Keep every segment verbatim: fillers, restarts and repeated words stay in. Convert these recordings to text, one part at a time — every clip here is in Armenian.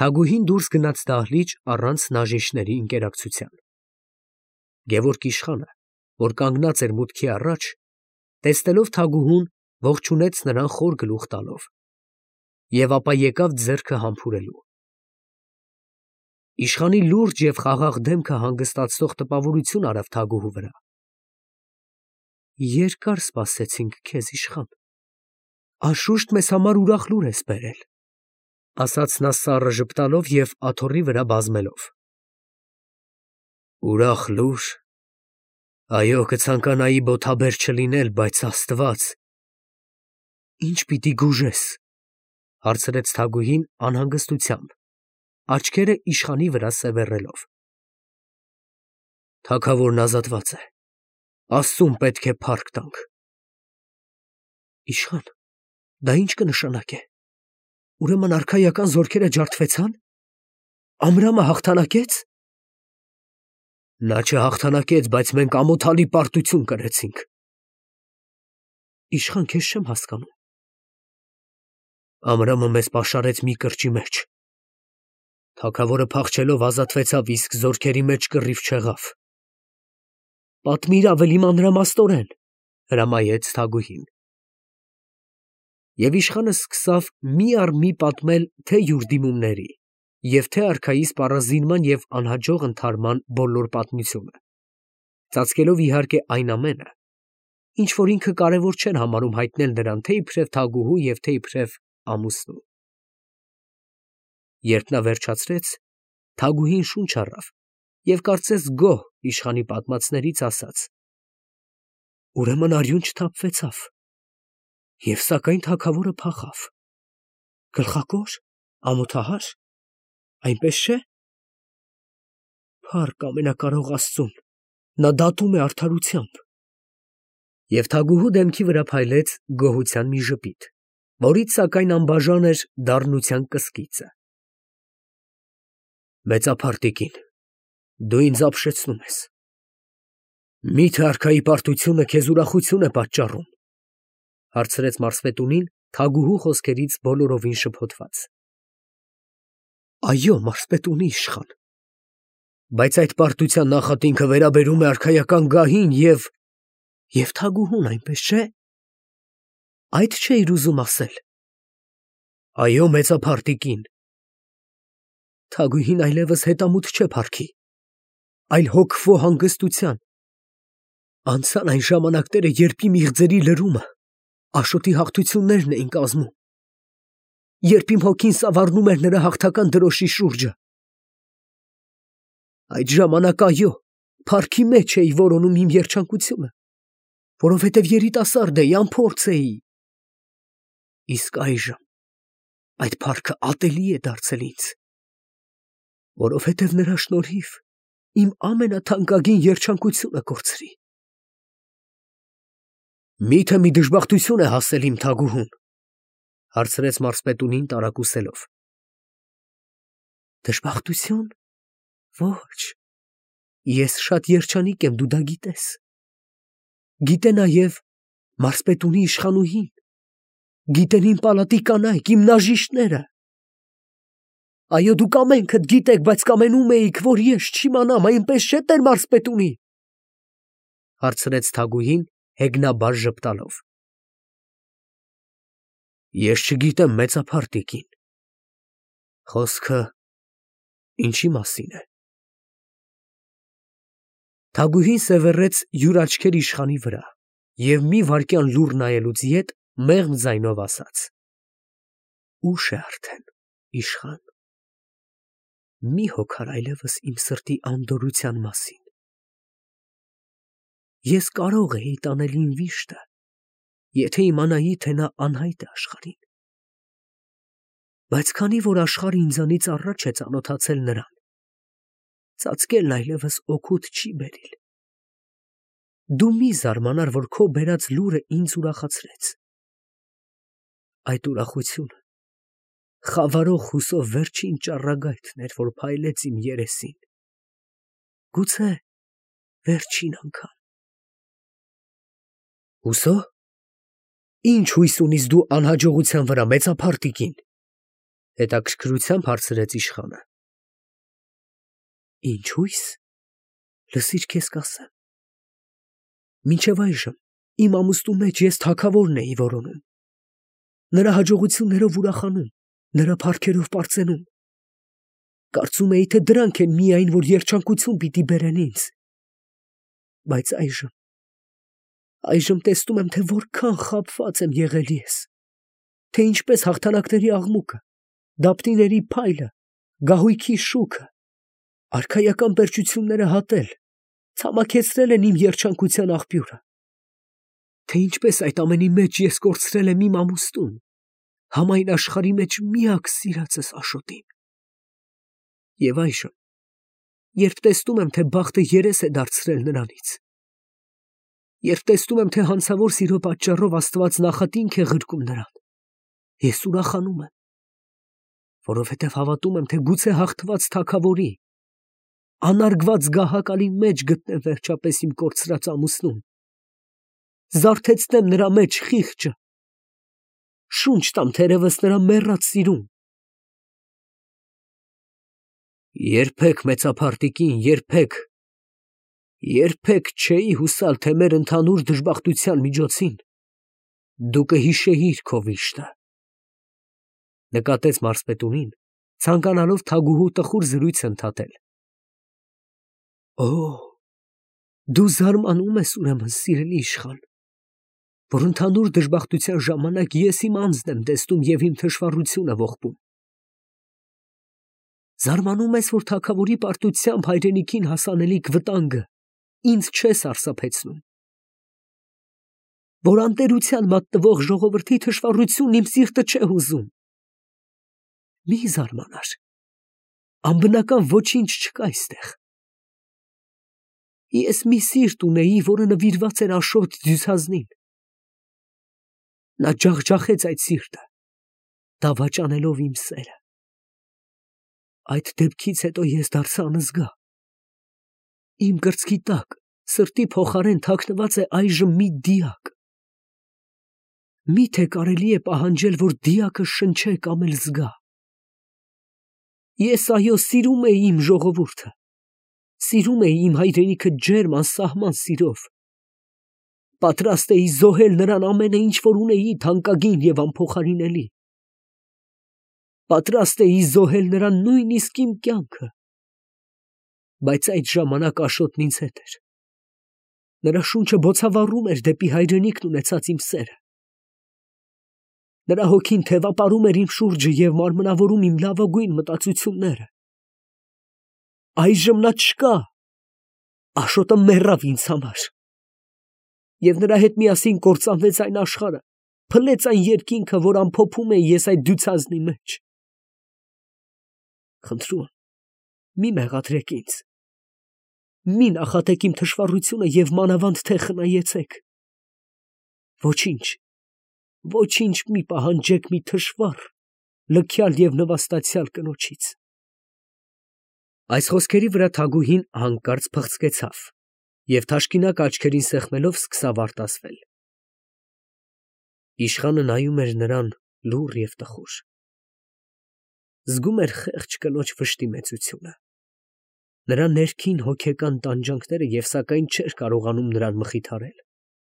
Թագուհին դուրս գնաց դահլիճ առանց նաժիշների ընկերակցության։ Գևորգ իշխանը, որ կանգնած էր մուտքի առաջ, տեսնելով թագուհուն, ողջունեց նրան խոր գլուխ տալով, և ապա եկավ ձեռքը համբուրելու։ Իշխանի լուրջ և խաղաղ դեմքը հանգստացնող տպավորություն արավ թագուհու վրա։ Երկար սպասեցինք քեզ, իշխան, անշուշտ մեզ համար ուրախ լուր ես բերել, ասաց նա սառը ժպտալով և աթոռի վրա բազմելով։ Ուրախ լուր, այո, կցանկանայի բոթաբեր չլինել, բայց Աստված… Ինչ պիտի գուժես, հարցրեց թագուհին անհանգստությամբ, աչքերը իշխանի վրա սևեռելով։ Թագավորն ազատված է, Աստծուն պետք է փառք տանք։ Իշխան, դա ի՞նչ կնշանակե, ուրեմն արքայական զորքերը ջարդվեցա՞ն, Ամրամը հաղթանակե՞ց։ Նա չհաղթանակեց, բայց մենք ամոթալի պարտություն կրեցինք։ Իշխան, քեզ չեմ հասկանում։ Ամրամը մեզ պաշարեց մի կրճի մեջ։ Թագավորը փախչելով ազատվեցավ, իսկ զորքերի մեջ կռիվ չեղավ։ Պատմիր ավելի մանրամասնորեն, հրամայեց թագուհին։ Եվ իշխանը սկսավ մի առ մի պատմել թե յուր դիմումների և թե արքայի սպառազինման և անհաջող ընդհարման բոլոր պատմությունը, ծածկելով իհարկե այն ամենը, ինչ որ ինքը կարևոր չէր համարում հայտնել նրան թե իբրև թագուհու և թե իբրև ամուսնու։ Երբ նա վերջացրեց, թագուհին շունչ առավ և կարծես գոհ իշխանի պատմածներից ասաց. Ուրեմն արյուն չթափվեցավ, և սակայն թագավորը փախավ։ Գլխակո՞ր, ամոթահա՞ր, այնպես չէ։ Փառք ամենակարող Աստծուն, նա դատում է արդարությամբ։ Եվ թագուհու դեմքի վրա փայլեց գոհության մի ժպիտ, որից սակայն անբաժան էր դառնության կսկիծը։ Մեծափառ տիկին, դու ինձ ապշեցնում ես։ Մի՞թե արքայի պարտությունը քեզ ուրախություն է պատճառում, հարցրեց մարսպետունին թագուհու խոսքերից բոլորովին շփոթված։ Այո, մարսպետունի իշխան, բայց այդ պարտության նախատինքը վերաբերում է արքայական գահին և… և թագուհուն, այնպես չէ։ Այդ չէիր ուզում ասել։ Այո, մեծափառ տիկին։ Թագուհին այլևս հետամուտ չէ փառքի, այլ հոգվո հանգստության։ Անցան այն ժամանակները, երբ իմ իղձերի լրումը Աշոտի հաղթություններն էին կազմում, երբ իմ հոգին սավառնում էր նրա հաղթական դրոշի շուրջը։ Այդ ժամանակ, այո, փառքի մեջ էի որոնում իմ երջանկությունը, որովհետև երիտասարդ էի, անփորձ էի։ Իսկ այժմ այդ փառքը ատելի է դարձել ինձ, որովհետև նրա շնորհիվ իմ ամենաթանկագին երջանկությունը կորցրի։ Մի՞թե մի դժբախտություն է հասել իմ թագուհուն, հարցրեց մարսպետունին տարակուսելով։ Դժբախտություն։ Ոչ, ես շատ երջանիկ եմ, դու դա գիտես։ Գիտե նաև մարսպետունի իշխանուհին, գիտեն իմ պալատի կանայք, իմ նաժիշտները։ Այո, դուք ամենքդ գիտեք, բայց կամենում էիք, որ ես չիմանամ, այնպես չէ՞, տեր մարսպետունի, հարցրեց թագուհին հեգնաբար ժպտալով։ Ես չգիտեմ, մեծափառ տիկին։ Խոսքը ինչի մասին է։ Թագուհին սևեռեց յուր աչքեր իշխանի վրա և մի վայրկյան լուռ նայելուց ետ մեղմ ձայնով ասաց. Ուշ է արդեն, իշխան։ Մի հոգար այլևս իմ սրտի անդորրության մասին։ Ես կարող էի տանել իմ վիշտը, եթե իմանայի, թե նա անհայտ է աշխարհին։ Բայց քանի որ աշխարհը ինձանից առաջ է ծանոթացել նրան, ծածկելն այլևս օգուտ չի բերիլ։ Դու մի զարմանար, որ քո բերած լուրը ինձ ուրախացրեց։ Այդ ուրախությունը խավարող հուսով վերջին ճառագայթն էր, որ փայլեց իմ երեսին։ Գուցե վերջին անգամ։ Հուսո՞։ Ինչ հույս ունիս դու անհաջողության վրա, մեծափառ տիկին։ Հետաքրքրությամբ հարցրեց իշխանը։ Ինչ հույս։ Լսիր քեզ կասեմ։ Մինչև այժմ իմ ամուսնու մեջ ես թագավորն էի որոնում։ Նրա հաջողություններով ուրախանում, նրա փառքերով պարծենում։ Կարծում էի, թե դրանք են միայն, որ երջանկություն պիտի բերեն ինձ։ Բայց այժմ, այժմ տեսնում եմ, թե որքան խաբված եմ եղել ես, թե ինչպես հաղթանակների աղմուկը, դապտիների փայլը, գահույքի շուքը, արքայական պերճությունները հատել, ցամաքեցրել են իմ երջանկության աղբյուրը, թե ինչպես այդ ամենի մեջ ես կորցրել եմ իմ ամուսնուն, համայն աշխարհի մեջ միակ սիրածս Աշոտին։ Եվ այժմ, երբ տեսնում եմ, թե բախտը երես է դարձրել նրանից, երբ տեսնում եմ, թե հանցավոր սիրո պատճառով Աստված նախատինք է ղրկում նրան, ես ուրախանում եմ, որովհետև հավատում եմ, թե գուցե հաղթված թագավորի, անարգված գահակալի մեջ գտնեմ վերջապես իմ կորցրած ամուսնուն, զարթեցնեմ նրա մեջ խիղճը, շունչ տամ թերևս նրա մեռած սիրուն։ Երբեք մեծափարտիկին, երբեք, երբեք չէի հուսալ, թե մեր ընդհանուր դժբախտության միջոցին դու կհիշեիր քո վիշտը, նկատեց մարզպետունին, ցանկանալով թագուհու տխուր զրույցը ընդհատել։ Օ, դու զարմանում ես ուրեմն, սիրելի իշխան, որ ընդհանուր դժբախտության ժամանակ ես իմ անձն եմ տեսնում և իմ թշվառությունը ողբում։ Զարմանում ես, որ թագավորի պարտությամբ հայրենիքին հասանելիք վտանգը ինձ չէ սարսափեցնում, որ անտերության մատնվող ժողովրդի թշվառությունն իմ սիրտը չէ հուզում։ Մի զարմանար, անբնական ոչինչ չկա այստեղ։ Ես մի սիրտ ունեի, որը նվիրված էր Աշոտ Դյուցազնին։ Նա ջախջախեց այդ սիրտը, դավաճանելով իմ սերը։ Այդ դեպքից հետո ես դարձա անզգա։ Իմ կրծքի տակ, սրտի փոխարեն թաքնված է այժմ մի դիակ։ Միթե կարելի է պահանջել, որ դիակը շնչե կամ էլ զգա։ Ես այո սիրում էի իմ ժողովուրդը, սիրում էի իմ հայրենիքը ջերմ անսահման սիրով, պատրաստ էի զոհել նրան ամենը, ինչ որ ունեի թանկագին և անփոխարինելի, պատրաստ էի զոհել նրան նույնիսկ իմ կյանքը, բայց այդ ժամանակ Աշոտն ինձ հետ էր, նրա շունչը բոցավառում էր դեպի հայրենիքն ունեցած իմ սերը, նրա հոգին թևապարում էր իմ շուրջը և մարմնավորում իմ լավագույն մտածությունները։ Այժմ նա չկա, Աշոտը մեռավ ինձ համար, և նրա հետ միասին կործանվեց այն աշխարհը, փլեց այն երկինքը, որ ամփոփում էի ես այդ դյուցազնի մեջ։ Խնդրում եմ, մի մեղադրեք ինձ, մի նախատեք իմ թշվառությունը և մանավանդ թե խնայեցեք։ Ոչինչ, ոչինչ մի պահանջեք մի թշվառ, լքյալ և նվաստացյալ կնոջից։ Այս խոսքերի վրա թագուհին հանկարծ փղծկեցավ և թաշկինակ աչքերին սեղմելով սկսավ արտասվել։ Իշխանը նայում էր նրան լուռ և տխուր։ Զգում էր խեղճ կնոջ վշտի մեծությունը, նրա ներքին հոգեկան տանջանքները և սակայն չէր կարողանում նրան մխիթարել։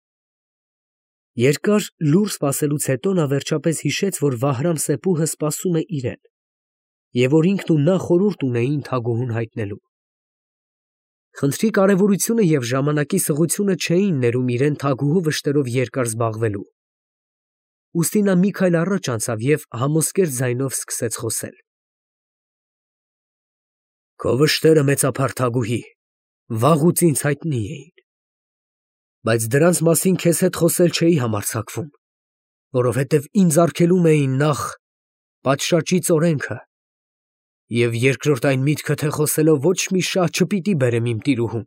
Երկար լուռ սպասելուց հետո նա վերջապես հիշեց, որ Վահրամ-Սեփուհը սպասում է իրեն, և որ ինքն ու նա խորհուրդ ունեին թագուհուն հայտնելու։ Խնդրի կարևորությունը և ժամանակի սղությունը չէին ներում իրեն թագուհու վշտերով երկար զբաղվելու։ Ուստի նա մի քայլ առաջ անցավ և համոսկերտ ձայնով սկսեց խոսել։ Քո վշտերը, մեծափառ թագուհի, վաղուց ինձ հայտնի էին, բայց դրանց մասին քեզ հետ խոսել չէի համարձակվում, որովհետև ինձ արգելում էին նախ պատշաճից օրենքը և երկրորդ այն միտքը, թե խոսելով ոչ մի շահ չպիտի բերեմ իմ տիրուհուն։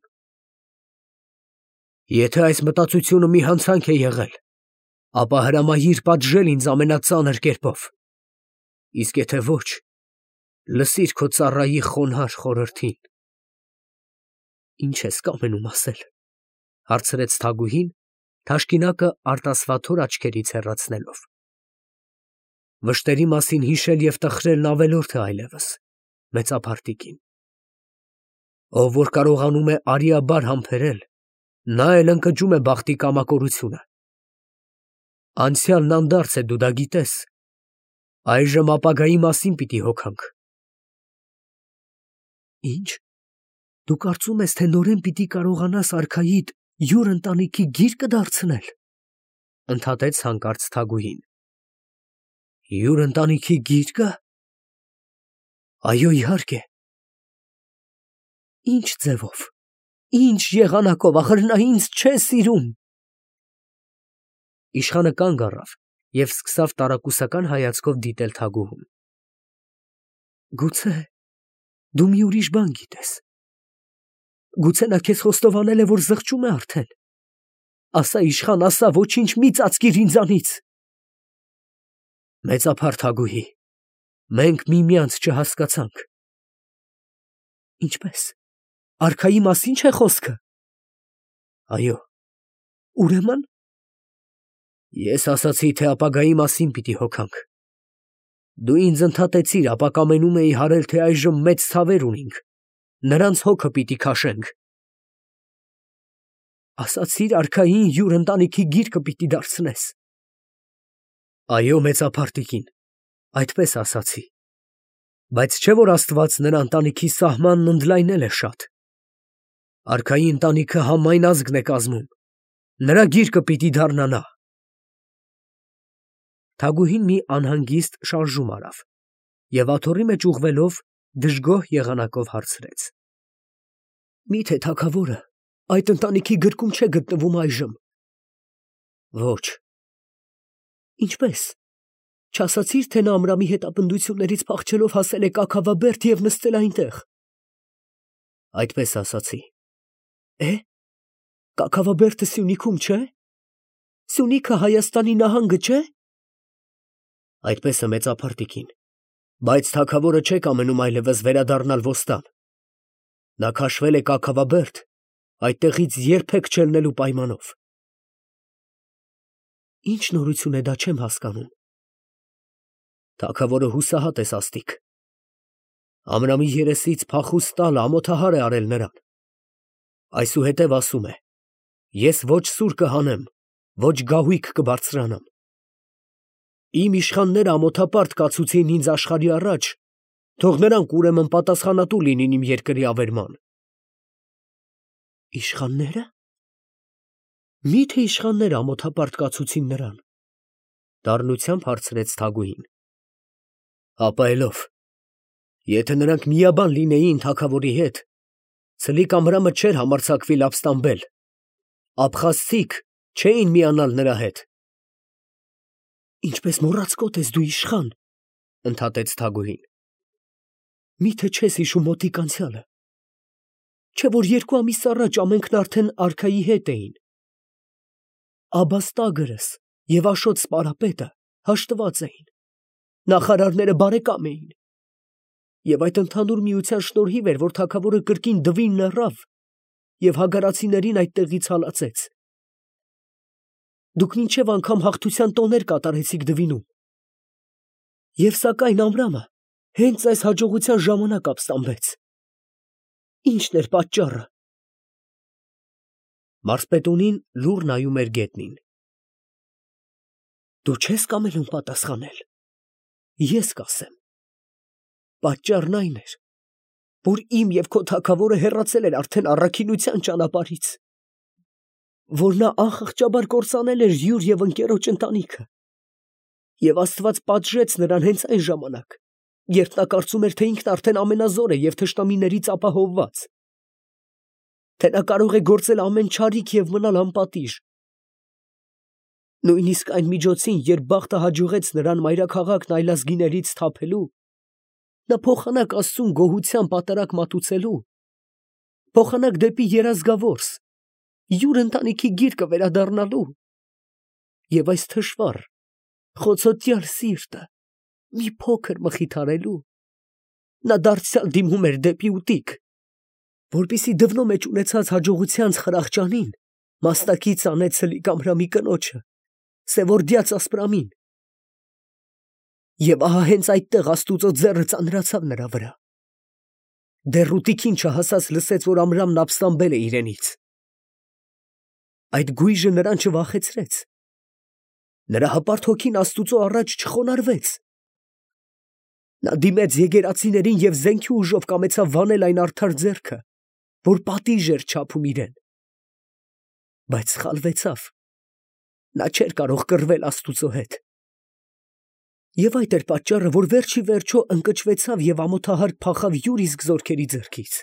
Եթե այս մտածությունը մի հանցանք է եղել, ապա հրամայիր պատժել ինձ ամենածանր կերպով, իսկ եթե ոչ, լսիր քո ծառայի խոնարհ խորհրդին։ Ինչ ես կամենում ասել, հարցրեց թագուհին, թաշկինակը արտասվաթոր աչքերից հեռացնելով։ Վշտերի մասին հիշել և տխրելն ավելորդ է այլևս, մեծափարտիկին։ Ով որ կարողանում է արիաբար համբերել, նա էլ ընկճում է բախտի կամակորությունը։ Անցյալն անդարձ է, դու դա գիտես, այժմ ապագայի մասին պիտի հոգանք։ Ինչ, դու կարծում ես, թե նորեն պիտի կարողանաս արքայիդ յուր ընտանիքի գիրկը դարձնել, ընդհատեց հանկարծ Թագուհին։ Յուր ընտանիքի գիրկը։ Այո, իհարկե։ Ինչ ձևով, ինչ եղանակով, ախր նա ինձ չէ սիրում։ Իշխանը կանգ առավ և սկսավ տարակուսական հայացքով դիտել Թագուհուն։ Գուցե դու մի ուրիշ բան գիտես։ Գուցե նա քեզ խոստովանել է, որ զղջում է արդեն։ Ասա, իշխան, ասա, ոչինչ մի ծածկիր ինձանից։ Մեծափառ Թագուհի, մենք միմյանց չհասկացանք։ Ինչպես, արքայի մասին չէ խոսքը։ Այո, ուրեմն ես ասացի, թե ապագայի մասին պիտի հոգանք։ Դու ինձ ընդհատեցիր, ապա կամենում էի հարել, թե այժմ մեծ ցավեր ունենք, նրանց հոգը պիտի քաշենք։ Ասացիր, արքային յուր ընտանիքի գիրկը պիտի դարձնես։ Այո, մեծափարտիկին, այդպես ասացի։ Բայց չէ՞ որ Աստված նրա ընտանիքի սահմանն ընդլայնել է շատ։ Արքայի ընտանիքը համայն ազգն է կազմում, նրա գիրկը պիտի դառնա նա։ Թագուհին մի անհանգիստ շարժում արավ և աթոռի մեջ ուղղվելով դժգոհ եղանակով հարցրեց. Մի՞թե թագավորը այդ ընտանիքի գրկում չէ գտնվում այժմ։ Ոչ։ Ինչպես, չասացիր, թե նա Ամրամի հետապնդություններից փախչելով հասել է Կաքավաբերդ և նստել այնտեղ։ Այդպես ասացի։ Է, Կաքավաբերդը Սյունիքում չէ։ Սյունիքը Հայաստանի նահանգը չէ։ Այդպես է, մեծափարտիկին, բայց թագավորը չէ կամենում այլևս վերադառնալ Ոստան։ Նա քաշվել է Կաքավաբերդ, այդտեղից երբեք չելնելու պայմանով։ Ինչ նորություն է դա, չեմ հասկանում։ Թագավորը հուսահատ է սաստիկ։ Ամրամի երեսից փախուստ տալը ամոթահար է արել նրան։ Այսուհետև ասում է. ես ոչ սուր կհանեմ, ոչ գահույք կբարձրանամ։ Իմ իշխանները ամոթապարտ կացուցին ինձ աշխարհի առաջ, թող նրանք ուրեմն պատասխանատու լինին իմ երկրի ավերման։ Իշխաննե՞րը։ Մի՞թե իշխանները ամոթապարտ կացուցին նրան։ Դառնությամբ հարցրեց Թագուհին։ Հապա ելով, եթե նրանք միաբան լինեին թագավորի հետ, Ցլիկ Ամրամը չէր համարձակվիլ ապստամբել, աբխազցիք չէին միանալ նրա հետ։ Ինչպես մոռացկոտ ես դու, իշխան, ընդհատեց Թագուհին։ Մի՞թե չես հիշում մոտիկ անցյալը։ Չէ՞ որ երկու ամիս առաջ ամենքն արդեն արքայի հետ էին։ Աբաստագրս և Աշոտ սպարապետը հաշտված էին, նախարարները բարեկամ էին, և այդ ընդհանուր միության շնորհիվ էր, որ թագավորը կրկին դվին մեռավ և հագարացիներին այդտեղից հալածեց։ Դուք մինչև անգամ հաղթության տոներ կատարեցիք դվինում։ Եվ սակայն Ամրամը հենց այս հաջողության ժամանակ ապստամբեց։ Ի՞նչն էր պատճառը։ Մարզպետունին լուռ նայում էր գետնին։ Դու չես կամենում պատասխանել։ Ես կասեմ։ Պատճառն այն էր, որ իմ և քո թագավորը հեռացել էր արդեն առաքինության ճանապարհից, որ նա անխղճաբար կործանել էր յուր և ընկերոջ ընտանիքը, և Աստված պատժեց նրան հենց այն ժամանակ, երբ նա կարծում էր, թե ինքն արդեն ամենազոր է և թշնամիներից ապահովված, թե նա կարող է գործել ամեն չարիք և մնալ անպատիժ։ Նույնիսկ այն միջոցին, երբ բախտը հաջողեց նրան մայրաքաղաքն այլազգիներից սթափելու, նա փոխանակ Աստծուն գոհության պատարագ մատուցելու, փոխանակ դեպի Երազգավորս, յուր ընտանիքի գիրկը վերադառնալու, և այս թշվառ, խոցոտյալ սիրտը մի փոքր մխիթարելու, նա դարձյալ դիմում էր դեպի ուտիկ, որպեսզի դվնո մեջ ունեցած հաջողությանց խրախճանին մասնակից անե Ցլիկ Ամրամի կնոջը, Սևորդյաց Ասպրամին։ Եվ ահա հենց այդտեղ Աստուծո ձեռը ծանրացավ նրա վրա։ Դեռ ուտիկին չհասած լսեց, որ Ամրամն ապստամբել է իրենից։ Այդ գույժը նրան չվախեցրեց։ Նրա հպարտ հոգին Աստուծո առաջ չխոնարհվեց։ Նա դիմեց եկեղեցիներին և զենքի ուժով կամեցավ վանել այն արդար ձեռքը, որ պատիժ էր չափում իրեն։ Բայց սխալվեցավ։ Նա չէր կարող կռվել Աստուծո հետ։ Եվ այդ էր պատճառը, որ վերջ ի վերջո ընկճվեցավ և ամոթահար փախավ յուր իսկ զորքերի ձեռքից։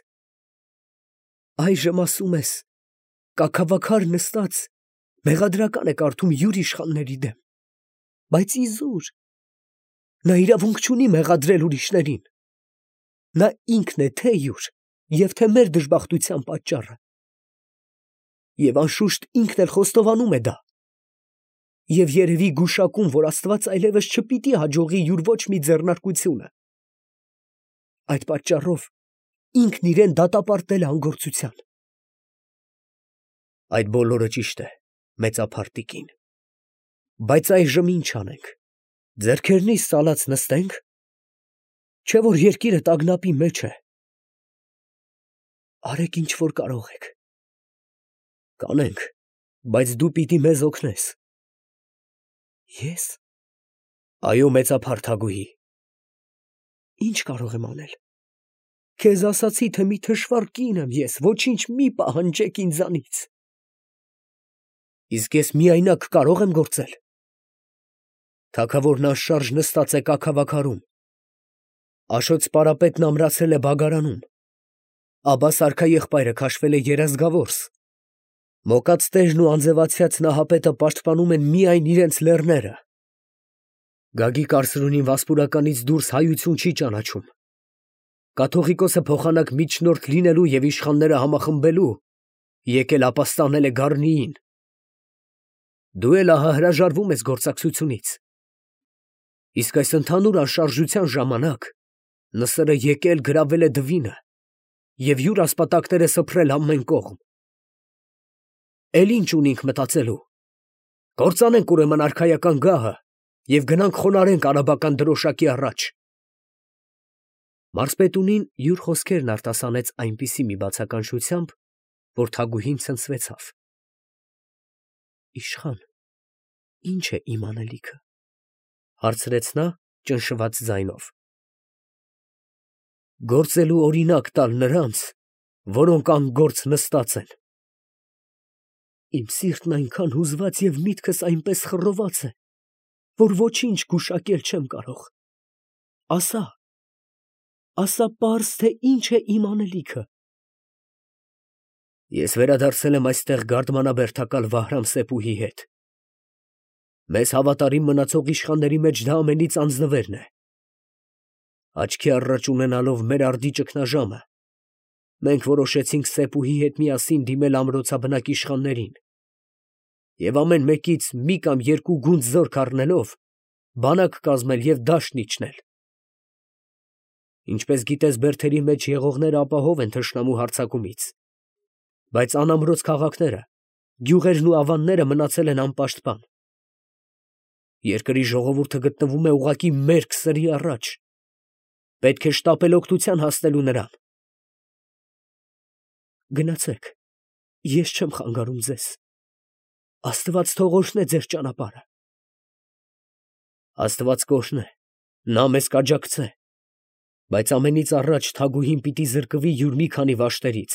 Այժմ ասում ես, կաքավաքար նստած մեղադրական է կարդում յուր իշխանների դեմ, բայց իզուր, նա իրավունք չունի մեղադրել ուրիշներին։ Նա ինքն է թե յուր և թե մեր դժբախտության պատճառը։ Եվ անշուշտ ինքն էլ խոստովանում է դա։ Եվ երևի գուշակում, որ Աստված այլևս չպիտի հաջողի յուր ոչ մի ձեռնարկությունը։ Այդ պատճառով ինքն իրեն դատապարտել է անգործության։ Այդ բոլորը ճիշտ է, մեծափարտիկին։ Բայց այժմ ինչ անենք, ձեռքերնից ծալած նստենք, չէ՞ որ երկիրը տագնապի մեջ է։ Արեք ինչ որ կարող եք։ Կանենք, բայց դու պիտի մեզ օգնես։ Ես։ Այո, մեծափարդ Հագուհի։ Ինչ կարող եմ անել։ Քեզ ասացի, թե մի թշվառ կին եմ ես, ոչինչ մի պահանջեք ինձանից։ Իսկ ես միայնակ կարող եմ գործել։ Թագավորն անշարժ նստած է կաքավաքարում։ Աշոց պարապետն ամրացել է բագարանում։ Աբբաս արքաեղբայրը քաշվել է երազգավորս։ Մոկած տերն ու անձևացյաց Նահապետը պաշտպանում են միայն իրենց լեռները։ Գագիկ Արսրունին Վասպուրականից դուրս հայություն չի ճանաչում։ Կաթողիկոսը փոխանակ միջնորդ լինելու և իշխանները համախմբելու եկել ապաստանել է Գառնիին։ Դու էլ ահա հրաժարվում ես գործակցությունից։ Իսկ այս ընդհանուր անշարժության ժամանակ Նսրը եկել գրավել է Դվինը և յուր ասպատակները սփռել ամեն կողմ։ Էլ ինչ ունենք մտածելու։ Կործանենք ուրեմն արքայական գահը և գնանք խոնարհենք արաբական դրոշակի առաջ։ Մարզպետունին յուր խոսքերն արտասանեց այնպիսի մի բացականչությամբ, որ Թագուհին ցնցվեցավ։ Իշխան, ի՞նչ է իմ անելիքը, հարցրեց նա ճնշված ձայնով։ Գործելու օրինակ տալ նրանց, որոնք անգործ նստած են։ Իմ սիրտն այնքան հուզված և միտքս այնպես խռոված է, որ ոչինչ գուշակել չեմ կարող։ Ասա, ասա պարզ, թե ինչ է իմ անելիքը։ Ես վերադարձել եմ այստեղ գարդմանաբերդակալ Վահրամ Սեփուհի հետ։ Մեզ հավատարիմ մնացող իշխանների մեջ դա ամենից անձնվերն է։ Աչքի առաջ ունենալով մեր արդի ճգնաժամը, մենք որոշեցինք Սեփուհի հետ միասին դիմել ամրոցաբնակ իշխաններին և ամեն մեկից մի կամ երկու գունդ զորք առնելով, բանակ կազմել և դաշտ իջնել։ Ինչպես գիտես, բերդերի մեջ եղողները ապահով են թշնամու հարձակումից, բայց անամրոց քաղաքները, գյուղերն ու ավանները մնացել են անպաշտպան։ Երկրի ժողովուրդը գտնվում է ուղղակի մերկ սրի առաջ։ Պետք է շտապել օգնության հասնելու նրան։ Գնացեք, ես չեմ խանգարում ձեզ։ Աստված թող օրհնե ձեր ճանապարհը։ Աստված կօրհնե, նա մեզ կաջակցե, բայց ամենից առաջ Թագուհին պիտի զրկվի յուր մի քանի վաշտերից։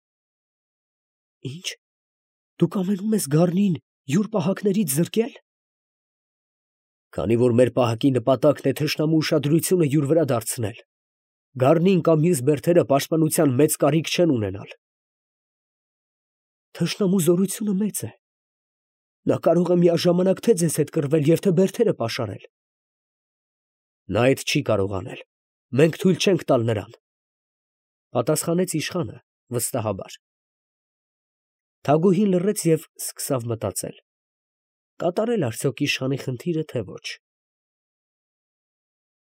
Ինչ, դու կամենում ես Գառնիին յուր պահակներից զրկել։ Քանի որ մեր պահակի նպատակն է թշնամու ուշադրությունը յուր վրա դարձնել, Գառնին կամ մյուս բերդերը պաշտպանության մեծ կարիք չեն ունենալ։ Թշնամու զորությունը մեծ է։ Նա կարող է միաժամանակ թե ձեզ հետ կռվել և թե բերդերը պաշարել։ Նա այդ չի կարող անել, մենք թույլ չենք տալ նրան, պատասխանեց իշխանը վստահաբար։ Թագուհին լռեց և սկսավ մտածել. կատարել արդյոք իշխանի խնդիրը, թե ոչ։